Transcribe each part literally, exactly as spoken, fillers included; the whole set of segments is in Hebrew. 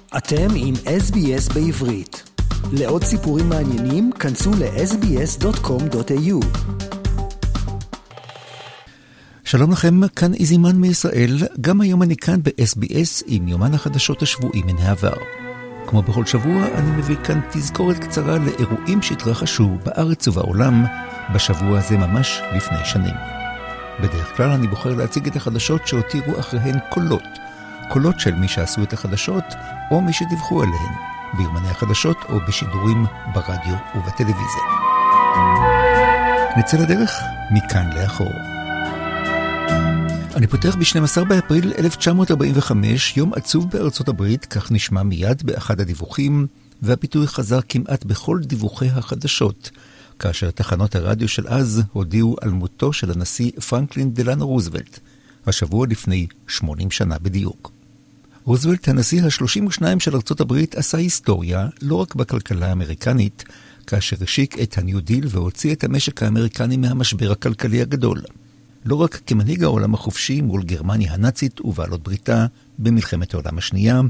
אתם עם אס בי אס בעברית. לעוד סיפורים מעניינים, כנסו ל-אס בי אס דוט קום דוט איי יו. שלום לכם, כאן איזימן מישראל. גם היום אני כאן ב-אס בי אס עם יומן החדשות השבועי מן העבר. כמו בכל שבוע, אני מביא כאן תזכורת קצרה לאירועים שהתרחשו בארץ ובעולם בשבוע הזה ממש לפני שנים. בדרך כלל אני בוחר להציג את החדשות שהותירו אחריהן קולות. קולות של מי שעשו את החדשות או מי שדיווחו עליהן, ביומני החדשות או בשידורים ברדיו ובטלוויזיה. נצא לדרך מכאן לאחור. אני פותח ב-שנים עשר באפריל אלף תשע מאות ארבעים וחמש, יום עצוב בארצות הברית, כך נשמע מיד באחד הדיווחים, והביטוי חזר כמעט בכל דיווחי החדשות, כאשר תחנות הרדיו של אז הודיעו על מותו של הנשיא פרנקלין דלאנו רוזוולט, השבוע לפני שמונים שנה בדיוק. רוזוולט, הנשיא ה-שלושים ושתיים של ארצות הברית, עשה היסטוריה לא רק בכלכלה האמריקנית, כאשר השיק את הניו דיל והוציא את המשק האמריקני מהמשבר הכלכלי הגדול. לא רק כמנהיג העולם החופשי מול גרמניה הנאצית ובעלות בריתה במלחמת העולם השנייה,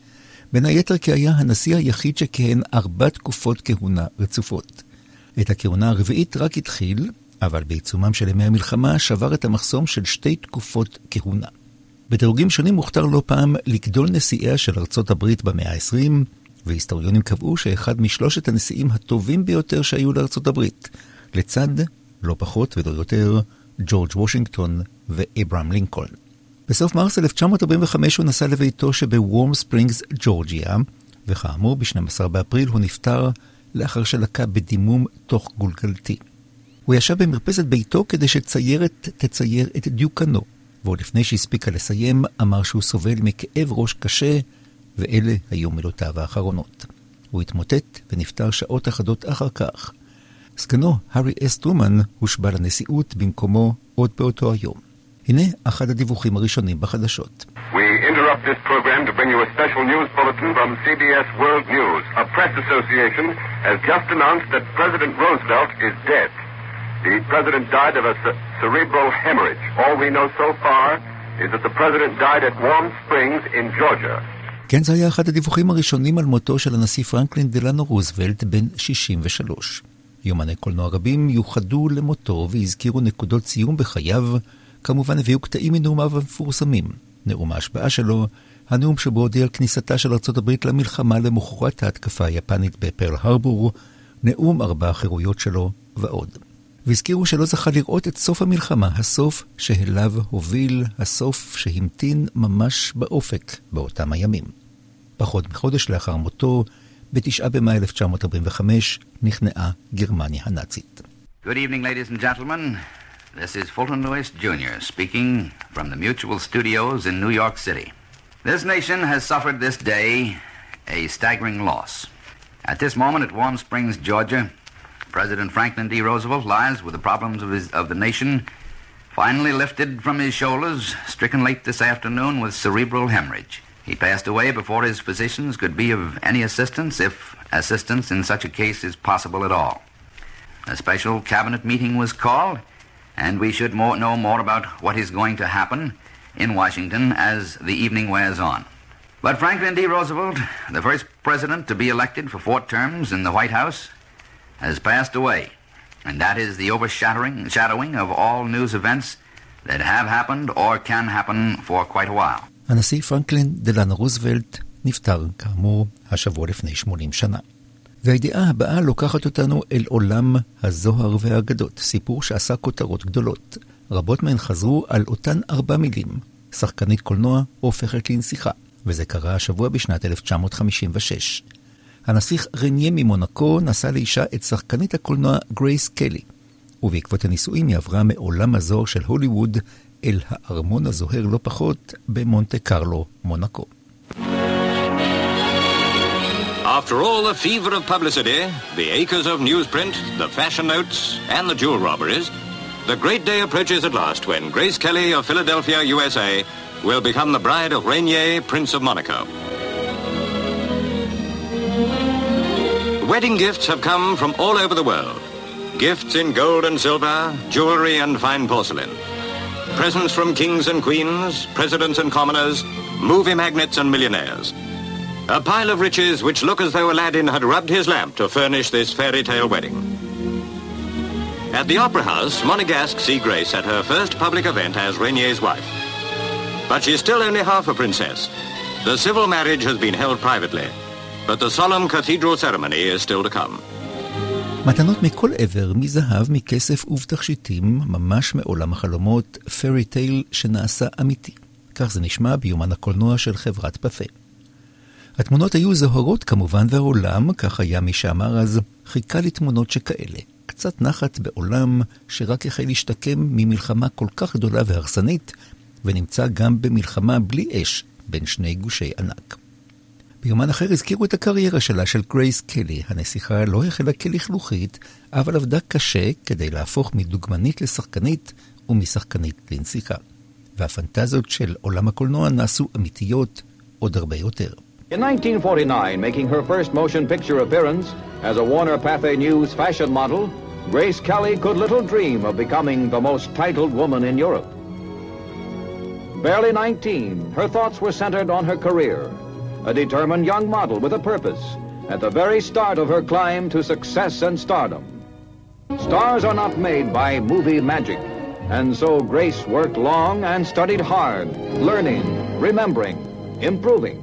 בין היתר כי היה הנשיא היחיד שכהן ארבע תקופות כהונה רצופות. את הכהונה הרביעית רק התחיל, אבל בעיצומם של ימי המלחמה שבר את המחסום של שתי תקופות כהונה. בדירוגים שונים מוכתר לא פעם לגדול נשיאיה של ארצות הברית במאה ה-עשרים, והיסטוריונים קבעו שאחד משלושת הנשיאים הטובים ביותר שהיו לארצות הברית, לצד, לא פחות ולא יותר, ג'ורג' וושינגטון ואברהם לינקולן. בסוף מרס אלף תשע מאות ארבעים וחמש הוא נסע לביתו שבוורם ספרינגס, ג'ורג'יה, וכאמור ב-שנים עשר באפריל הוא נפטר לאחר שלקה בדימום תוך גולגלתי. הוא ישב במרפסת ביתו כדי שציירת תצייר את דיוקנו, והוא לפני שהספיקה לסיים אמר שהוא סובל מכאב ראש קשה, ואלה היו מילותיו האחרונות. הוא התמוטט ונפטר שעות אחדות אחר כך. סגנו, הארי אס טרומן, הושבע לנשיאות במקומו עוד באותו היום. הנה אחד הדיווחים הראשונים בחדשות. We interrupt this program to bring you a special news bulletin from C B S World News. A press association has just announced that President Roosevelt is dead. The president died of a ce- cerebral hemorrhage. All we know so far is that the president died at Warm Springs in Georgia. כן, זה היה אחד הדיווחים הראשונים על מותו של הנשיא פרנקלין דלאנו רוזוולט בן שישים ושלוש. יומני קולנוע רבים יוחדו למותו והזכירו נקודות סיום בחייו, כמובן הביאו קטעים מנאומיו המפורסמים. נאום ההשבעה שלו, הנאום שבו הודיע על כניסתה של ארצות הברית למלחמה למחרת ההתקפה היפנית בפרל הרבור, נאום ארבע החירויות שלו ועוד. והזכירו שלא זכה לראות את סוף המלחמה, הסוף שאליו הוביל, הסוף שהמתין ממש באופק באותם הימים. פחות מחודש לאחר מותו, בתשעה במאי אלף תשע מאות ארבעים וחמש, נכנעה גרמניה הנאצית. Good evening, ladies and gentlemen. This is Fulton Lewis Junior speaking from the Mutual Studios in New York City. This nation has suffered this day a staggering loss. At this moment at Warm Springs, Georgia, President Franklin D. Roosevelt lies with the problems of, his, of the nation finally lifted from his shoulders, stricken late this afternoon with cerebral hemorrhage. He passed away before his physicians could be of any assistance, if assistance in such a case is possible at all. A special cabinet meeting was called, and we should more, know more about what is going to happen in Washington as the evening wears on. But Franklin D. Roosevelt, the first president to be elected for four terms in the White House, has passed away, and that is the overshadowing shadowing of all news events that have happened or can happen for quite a while. הנשיא פרנקלין דלאנו רוזוולט נפטר, כאמור, השבוע לפני שמונים שנה. והידיעה הבאה לוקחת אותנו אל עולם הזוהר והאגדות, סיפור שעשה כותרות גדולות. רבות מהן חזרו על אותן ארבע מילים. שחקנית קולנוע הופכת לנסיכה, וזה קרה השבוע בשנת אלף תשע מאות חמישים ושש. הנסיך רניה ממונקו נשא לאישה את שחקנית הקולנוע גרייס קלי, ובעקבות הנישואים היא עברה מעולם הזוהר של הוליווד אל הארמון הזוהר לא פחות במונטה קרלו, מונקו. After all the fever of publicity, the acres of newsprint, the fashion notes, and the jewel robberies, the great day approaches at last when Grace Kelly of Philadelphia, U S A, will become the bride of Rainier, Prince of Monaco. Wedding gifts have come from all over the world. Gifts in gold and silver, jewelry and fine porcelain. Presents from kings and queens, presidents and commoners, movie magnates and millionaires. A pile of riches which look as though Aladdin had rubbed his lamp to furnish this fairy tale wedding. At the Opera House, Monegasque see Grace at her first public event as Renier's wife. But she's still only half a princess. The civil marriage has been held privately, but the solemn cathedral ceremony is still to come. מתנות מכל עבר, מזהב, מכסף ובתכשיטים, ממש מעולם החלומות, פרי טייל שנעשה אמיתי. כך זה נשמע ביומן הקולנוע של חברת פאפה. התמונות היו זוהרות כמובן, והעולם, כך היה מי שאמר אז, חיכה לתמונות שכאלה. קצת נחת בעולם שרק החל להשתקם ממלחמה כל כך גדולה והרסנית, ונמצא גם במלחמה בלי אש בין שני גושי ענק. ביומן אחר הזכירו את הקריירה שלה של גרייס קלי. הנסיכה לא החלה כלכלוכית, אבל עבדה קשה כדי להפוך מדוגמנית לשחקנית ומשחקנית לנסיכה. והפנטזיות של עולם הקולנוע נעשו אמיתיות עוד הרבה יותר. In nineteen forty-nine, making her first motion picture appearance as a Warner Pathé News fashion model, Grace Kelly could little dream of becoming the most titled woman in Europe. Barely nineteen, her thoughts were centered on her career, a determined young model with a purpose, at the very start of her climb to success and stardom. Stars are not made by movie magic, and so Grace worked long and studied hard, learning, remembering, improving.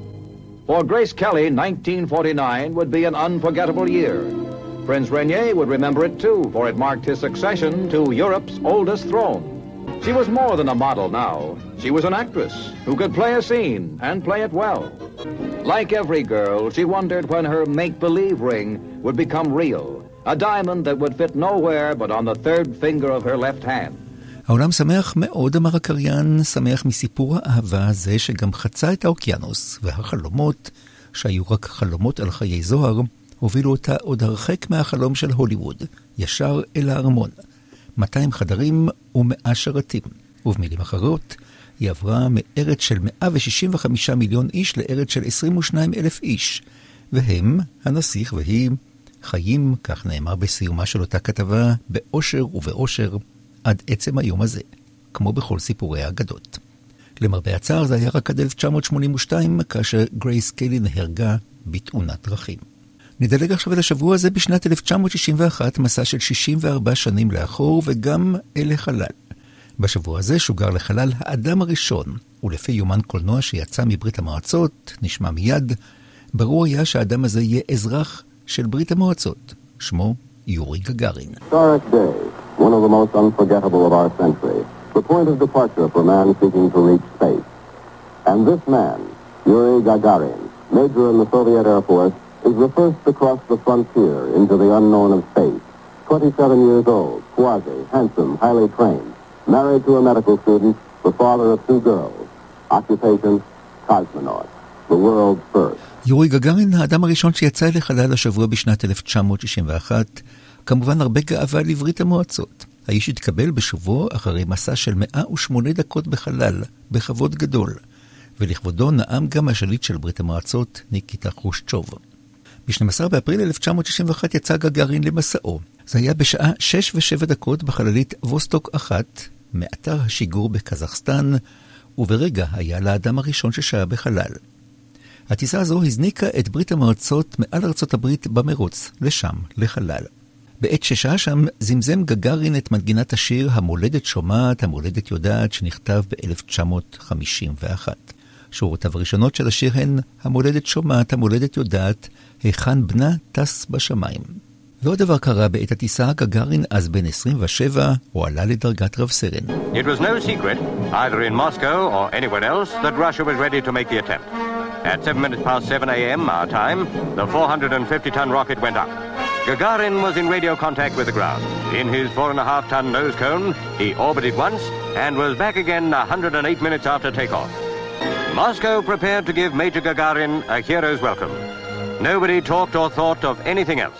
For Grace Kelly, nineteen forty-nine would be an unforgettable year. Prince Renier would remember it too, for it marked his succession to Europe's oldest throne. She was more than a model now. She was an actress who could play a scene and play it well. Like every girl, she wondered when her make-believe ring would become real, a diamond that would fit nowhere but on the third finger of her left hand. העולם שמח מאוד, אמר הקריין, שמח מסיפור האהבה הזה שגם חצה את האוקיינוס, והחלומות, שהיו רק חלומות על חיי זוהר, הובילו אותה עוד הרחק מהחלום של הוליווד, ישר אל הארמון. מאתיים חדרים ומאה שרתים, ובמילים אחרות, היא עברה מארץ של מאה ושישים וחמישה מיליון איש לארץ של עשרים ושניים אלף איש, והם, הנסיך והיא, חיים, כך נאמר בסיומה של אותה כתבה, באושר ובאושר, עד עצם היום הזה, כמו בכל סיפורי האגדות. למרבה הצער זה היה רק עד אלף תשע מאות שמונים ושתיים, כאשר גרייס קלי נהרגה בתאונת דרכים. נדלג עכשיו אל השבוע הזה בשנת אלף תשע מאות שישים ואחת, מסע של שישים וארבע שנים לאחור, וגם אל החלל. בשבוע הזה שוגר לחלל האדם הראשון, ולפי יומן קולנוע שיצא מברית המועצות, נשמע מיד, ברור היה שהאדם הזה יהיה אזרח של ברית המועצות. שמו יורי גגארין. Historic day, one of the most unforgettable of our century, the point of departure for man seeking to reach space. And this man, Yuri Gagarin, major in the Soviet Air Force, is the first to cross the frontier into the unknown of space. twenty-seven years old, swarthy, handsome, highly trained, married to a medical student, the father of two girls. Occupation, cosmonaut, the world's first. יורי גגארין, האדם הראשון שיצא לחלל השבוע בשנת אלף תשע מאות שישים ואחת, כמובן הרבה גאווה לברית המועצות. האיש התקבל בשובו אחרי מסע של מאה ושמונה דקות בחלל, בכבוד גדול, ולכבודו נאם גם השליט של ברית המועצות, ניקיטה חרושצ'וב. ב-שנים עשר באפריל אלף תשע מאות שישים ואחת יצא גגארין למסעו. זה היה בשעה שש ושבע דקות בחללית ווסטוק אחת, מאתר השיגור בקזחסטן, וברגע היה לאדם הראשון ששעה בחלל. הטיסה הזו הזניקה את ברית המועצות מעל ארצות הברית במרוץ, לשם, לחלל. בעת ששעה שם זמזם גגארין את מנגינת השיר המולדת שומעת, המולדת יודעת, שנכתב ב-אלף תשע מאות חמישים ואחת. שורותיו הראשונות של השיר הן המולדת שומעת, המולדת יודעת, היכן בנה טס בשמיים. ועוד דבר קרה בעת הטיסה, גגארין אז בן עשרים ושבע, הוא עלה לדרגת רב סרן. It was no secret, either in Moscow or anywhere else, that Russia was ready to make the attempt. At seven minutes past seven a.m. our time, the four hundred fifty ton rocket went up. Gagarin was in radio contact with the ground. In his four and a half ton nose cone, he orbited once and was back again one hundred eight minutes after takeoff. Moscow prepared to give Major Gagarin a hero's welcome. Nobody talked or thought of anything else.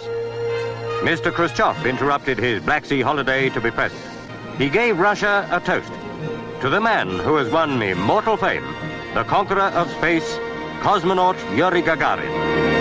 Mister Khrushchev interrupted his Black Sea holiday to be present. He gave Russia a toast to the man who has won immortal fame, the conqueror of space, cosmonaut Yuri Gagarin.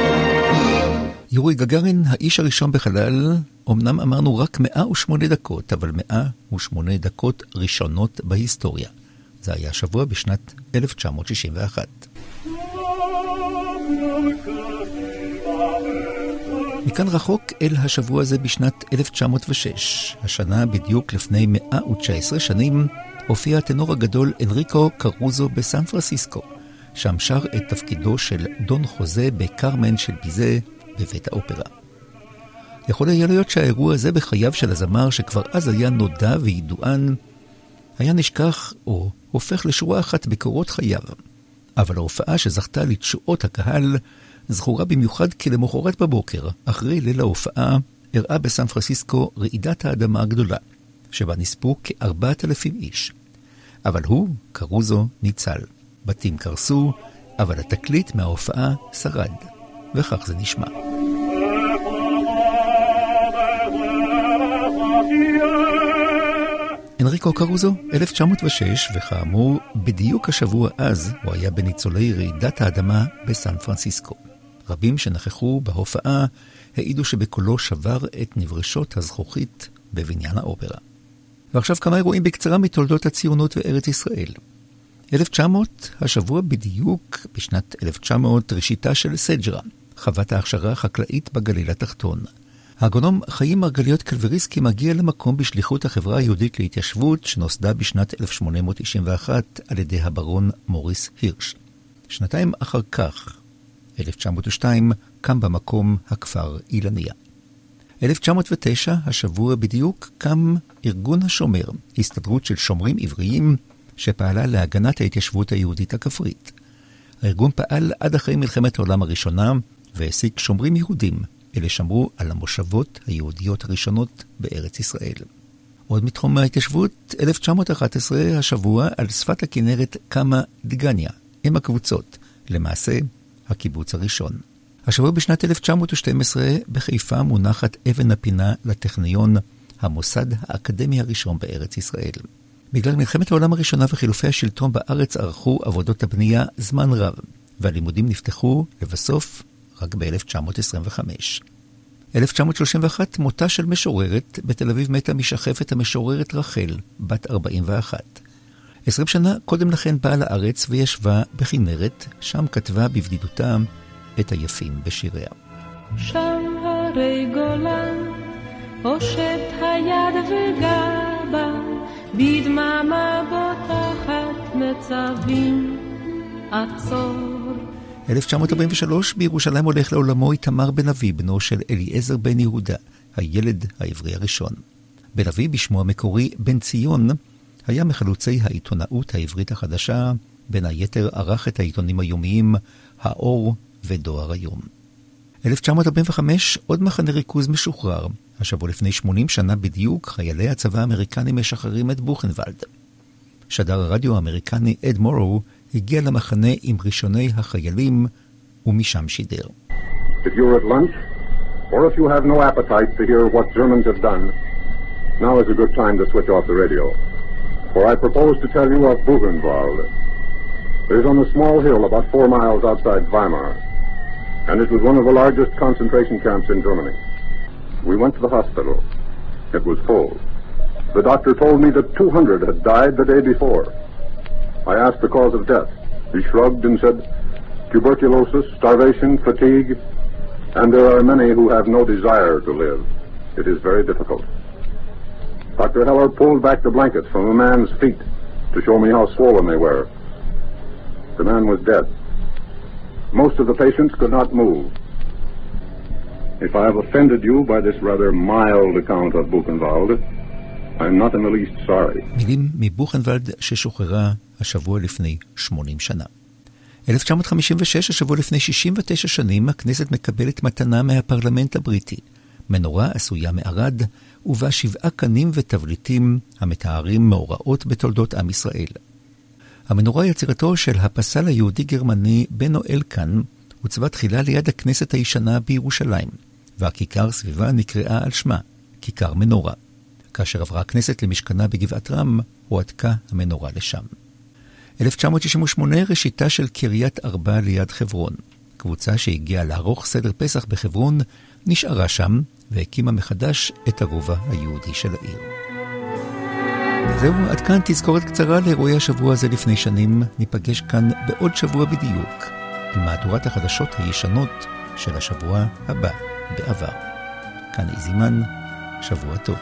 יורי גגארין, האיש הראשון בחלל, אמנם אמרנו רק מאה ושמונה דקות, אבל מאה ושמונה דקות ראשונות בהיסטוריה. זה היה שבוע בשנת אלף תשע מאות שישים ואחת. מכאן רחוק אל השבוע הזה בשנת אלף תשע מאות ושש, השנה בדיוק לפני מאה ותשע עשרה שנים, הופיע הטנור הגדול אנריקו קרוזו בסן פרנסיסקו, שם שר את תפקידו של דון חוזה בקרמן של ביזה בבית האופרה. יכול היה להיות שהאירוע הזה בחייו של הזמר שכבר אז היה נודע וידוען, היה נשכח או הופך לשורה אחת בקורות חייו. אבל ההופעה שזכתה לתשואות הקהל זכורה במיוחד כי למחרת בבוקר, אחרי ליל ההופעה, הראה בסן פרנסיסקו רעידת האדמה הגדולה, שבה נספו כארבעת אלפים איש. אבל הוא, קרוזו, ניצל. בתים קרסו, אבל התקליט מההופעה שרד. וכך זה נשמע. אנריקו קרוזו, אלף תשע מאות ושש, וכאמור, בדיוק השבוע אז הוא היה בניצולי רעידת האדמה בסן פרנסיסקו. רבים שנכחו בהופעה העידו שבקולו שבר את נברשות הזכוכית בבניין האופרה. ועכשיו כמה אירועים בקצרה מתולדות הציונות וארץ ישראל. אלף תשע מאות, השבוע בדיוק בשנת אלף תשע מאות, ראשיתה של סג'רה, חוות ההכשרה החקלאית בגליל התחתון. האגרונום חיים מרגליות קלבריסקי מגיע למקום בשליחות החברה היהודית להתיישבות שנוסדה בשנת אלף שמונה מאות תשעים ואחת על ידי הברון מוריס הירש. שנתיים אחר כך, אלף תשע מאות ושתיים, קם במקום הכפר אילניה. אלף תשע מאות ותשע, השבוע בדיוק, קם ארגון השומר, הסתדרות של שומרים עבריים שפעלה להגנת ההתיישבות היהודית הכפרית. הארגון פעל עד אחרי מלחמת העולם הראשונה והעסיק שומרים יהודים, אלה שמרו על המושבות היהודיות הראשונות בארץ ישראל. עוד מתחום ההתיישבות, אלף תשע מאות ואחת עשרה, השבוע על שפת הכנרת קמה דגניה, עם הקבוצות, למעשה הקיבוץ הראשון. השבוע בשנת אלף תשע מאות ושתים עשרה בחיפה מונחת אבן הפינה לטכניון, המוסד האקדמי הראשון בארץ ישראל. בגלל מלחמת העולם הראשונה וחילופי השלטון בארץ ערכו עבודות הבנייה זמן רב, והלימודים נפתחו לבסוף רק ב-אלף תשע מאות עשרים וחמש. אלף תשע מאות שלושים ואחת, מותה של משוררת, בתל אביב מתה משחפת המשוררת רחל, בת ארבעים ואחת. עשרים שנה קודם לכן באה לארץ וישבה בכנרת, שם כתבה בבדידותה את היפים בשיריה. שם הרי גולן, הושט היד וגבה, בדממה בוטחת מצבים, עצור. אלף תשע מאות ארבעים ושלוש, בירושלים הולך לעולמו איתמר בן אבי, בנו של אליעזר בן יהודה, הילד העברי הראשון. בן אבי בשמו המקורי בן ציון, היה מחלוצי העיתונאות העברית החדשה, בין היתר ערך את העיתונים היומיים, האור ודואר היום. אלף תשע מאות ארבעים וחמש, עוד מחנה ריכוז משוחרר. השבוע לפני שמונים שנה בדיוק, חיילי הצבא האמריקני משחררים את בוכנוולד. שדר הרדיו האמריקני אד מורו הגיע למחנה עם ראשוני החיילים, ומשם שידר. If you're at lunch, or if you have no appetite to hear what Germans have done, now is a good time to switch off the radio. For I propose to tell you of Buchenwald. It is on a small hill about four miles outside Weimar, and it was one of the largest concentration camps in Germany. We went to the hospital. It was full. The doctor told me that two hundred had died the day before. I asked the cause of death. He shrugged and said, tuberculosis, starvation, fatigue, and there are many who have no desire to live. It is very difficult. Doctor Heller pulled back the blankets from a man's feet to show me how swollen they were. The man was dead. Most of the patients could not move. If I have offended you by this rather mild account of Buchenwald, I'm not in the least sorry. מילים מבוכנוולד ששוחררה השבוע לפני שמונים שנה. אלף תשע מאות חמישים ושש, השבוע לפני שישים ותשע שנים, הכנסת מקבלת מתנה מהפרלמנט הבריטי. מנורה עשויה מערד, ובה שבעה קנים ותבליטים המתארים מאורעות בתולדות עם ישראל. המנורה יצירתו של הפסל היהודי גרמני בנו אלקן, הוצבה תחילה ליד הכנסת הישנה בירושלים, והכיכר סביבה נקראה על שמה, כיכר מנורה. כאשר עברה הכנסת למשכנה בגבעת רם, הועתקה המנורה לשם. אלף תשע מאות שישים ושמונה, ראשיתה של קריית ארבע ליד חברון. קבוצה שהגיעה לערוך סדר פסח בחברון, נשארה שם והקימה מחדש את הרובע היהודי של העיר. זהו, עד כאן תזכורת קצרה לאירועי השבוע הזה לפני שנים. ניפגש כאן בעוד שבוע בדיוק. עם מהדורת החדשות הישנות של השבוע הבא בעבר. כאן איזימן, שבוע טוב.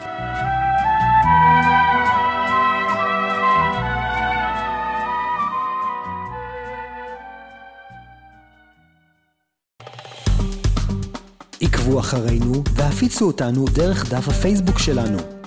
עקבו אחרינו והפיצו אותנו דרך דף הפייסבוק שלנו.